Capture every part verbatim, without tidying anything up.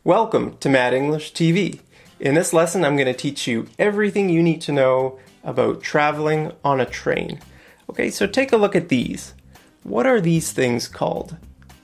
Welcome to Mad English T V. In this lesson, I'm going to teach you everything you need to know about traveling on a train. Okay, so take a look at these. What are these things called?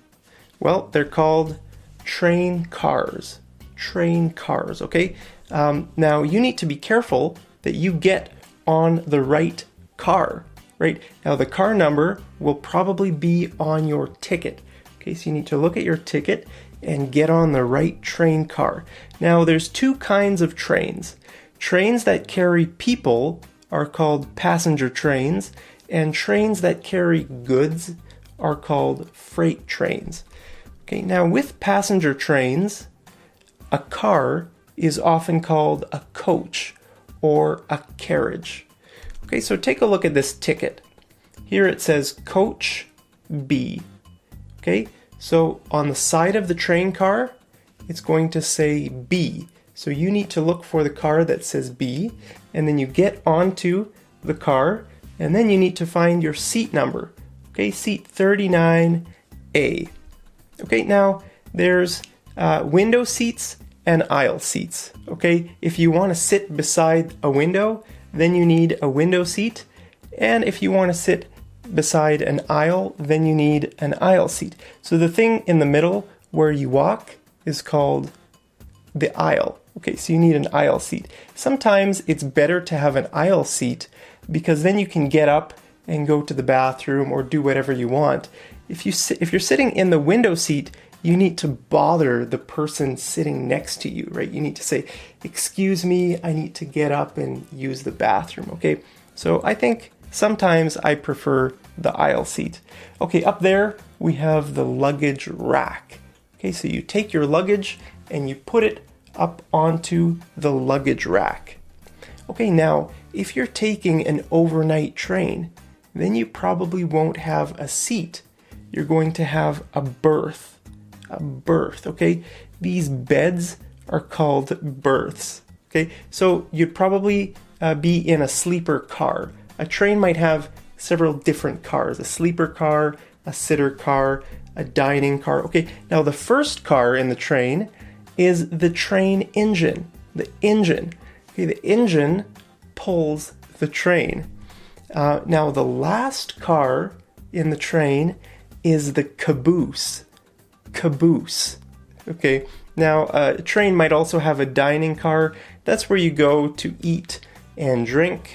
Well, they're called train cars. Train cars, okay? Um, now, you need to be careful that you get on the right car, right? Now, the car number will probably be on your ticket. Okay, so you need to look at your ticket and get on the right train car. Now, there's two kinds of trains. Trains that carry people are called passenger trains, and trains that carry goods are called freight trains. Okay, now with passenger trains, a car is often called a coach or a carriage. Okay, so take a look at this ticket. Here it says Coach B. Okay, so on the side of the train car, it's going to say B. So you need to look for the car that says B, and then you get onto the car, and then you need to find your seat number. Okay, seat thirty-nine A. Okay, now there's uh, window seats and aisle seats. Okay, if you want to sit beside a window, then you need a window seat, and if you want to sit beside an aisle, then you need an aisle seat. So the thing in the middle where you walk is called the aisle. Okay, so you need an aisle seat. Sometimes it's better to have an aisle seat because then you can get up and go to the bathroom or do whatever you want. If you sit, if you're sitting in the window seat, you need to bother the person sitting next to you, right? You need to say, "Excuse me, I need to get up and use the bathroom." Okay, so I think sometimes I prefer the aisle seat. Okay, up there we have the luggage rack. Okay, so you take your luggage and you put it up onto the luggage rack. Okay, now if you're taking an overnight train, then you probably won't have a seat. You're going to have a berth. A berth, okay? These beds are called berths. Okay, so you'd probably uh, be in a sleeper car. A train might have several different cars, a sleeper car, a sitter car, a dining car. Okay, now the first car in the train is the train engine. The engine. Okay, the engine pulls the train. Uh, now the last car in the train is the caboose. Caboose. Okay, now uh, a train might also have a dining car. That's where you go to eat and drink.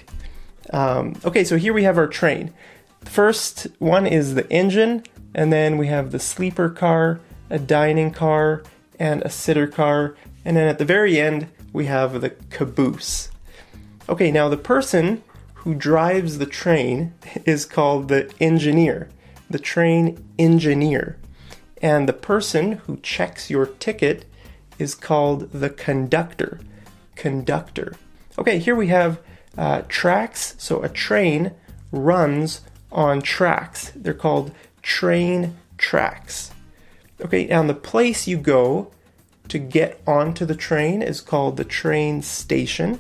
Um, okay, so here we have our train. The first one is the engine, and then we have the sleeper car, a dining car, and a sitter car, and then at the very end we have the caboose. Okay, now the person who drives the train is called the engineer, the train engineer, and the person who checks your ticket is called the conductor, conductor. Okay, here we have Uh, tracks. So a train runs on tracks. They're called train tracks. Okay, now the place you go to get onto the train is called the train station.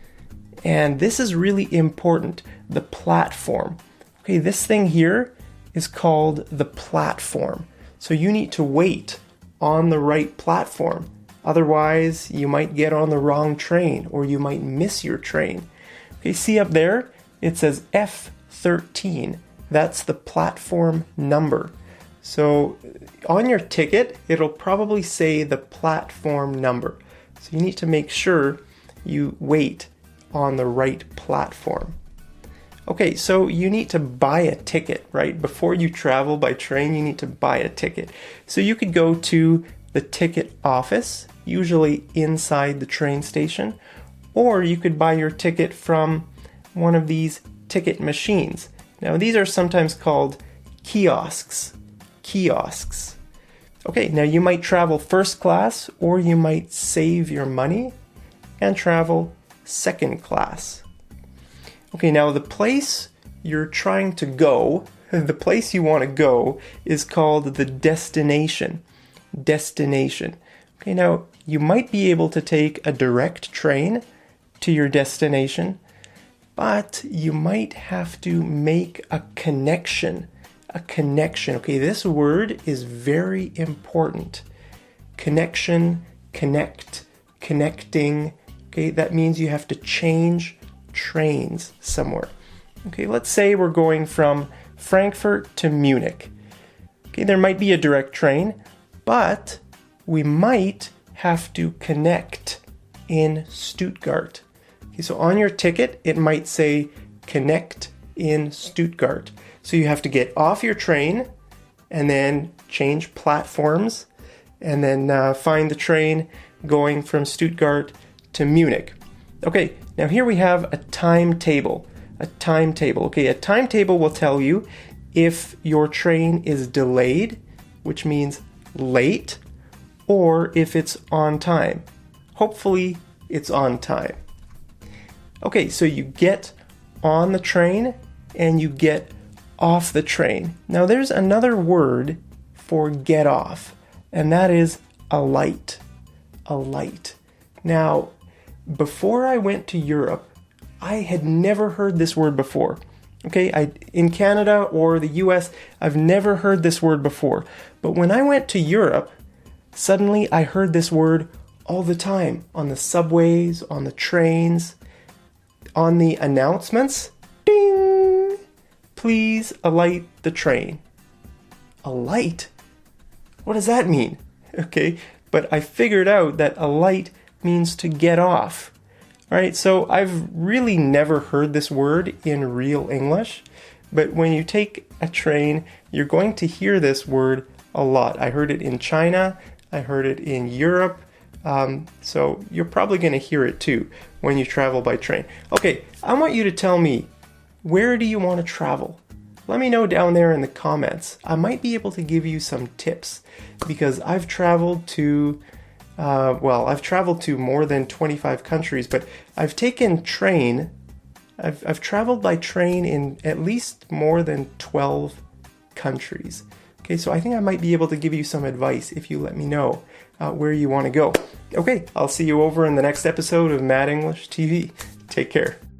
And this is really important, the platform. Okay, this thing here is called the platform. So you need to wait on the right platform. Otherwise, you might get on the wrong train or you might miss your train. Okay, see up there, it says F thirteen. That's the platform number. So on your ticket, it'll probably say the platform number. So you need to make sure you wait on the right platform. Okay, so you need to buy a ticket, right? Before you travel by train, you need to buy a ticket. So you could go to the ticket office, usually inside the train station, or you could buy your ticket from one of these ticket machines. Now, these are sometimes called kiosks. Kiosks. Okay, now you might travel first class, or you might save your money and travel second class. Okay, now the place you're trying to go, the place you want to go, is called the destination. Destination. Okay, now you might be able to take a direct train to your destination, but you might have to make a connection. A connection. Okay, this word is very important. Connection, connect, connecting. Okay, that means you have to change trains somewhere. Okay, let's say we're going from Frankfurt to Munich. Okay, there might be a direct train, but we might have to connect in Stuttgart. Okay, so on your ticket, it might say connect in Stuttgart. So you have to get off your train and then change platforms and then uh, find the train going from Stuttgart to Munich. Okay, now here we have a timetable. A timetable. Okay, a timetable will tell you if your train is delayed, which means late, or if it's on time. Hopefully, it's on time. Okay, so you get on the train and you get off the train. Now, there's another word for get off, and that is alight. Alight. Now, before I went to Europe, I had never heard this word before. Okay, I, in Canada or the U S, I've never heard this word before. But when I went to Europe, suddenly I heard this word all the time on the subways, on the trains, on the announcements. Ding! Please alight the train. Alight? What does that mean? Okay, but I figured out that alight means to get off. All right, so I've really never heard this word in real English, but when you take a train, you're going to hear this word a lot. I heard it in China, I heard it in Europe, um, so you're probably going to hear it too when you travel by train. Okay, I want you to tell me, where do you want to travel? Let me know down there in the comments. I might be able to give you some tips because I've traveled to Uh, well, I've traveled to more than twenty-five countries, but I've taken train, I've, I've traveled by train in at least more than twelve countries. Okay, so I think I might be able to give you some advice if you let me know uh, where you want to go. Okay, I'll see you over in the next episode of Mad English T V. Take care.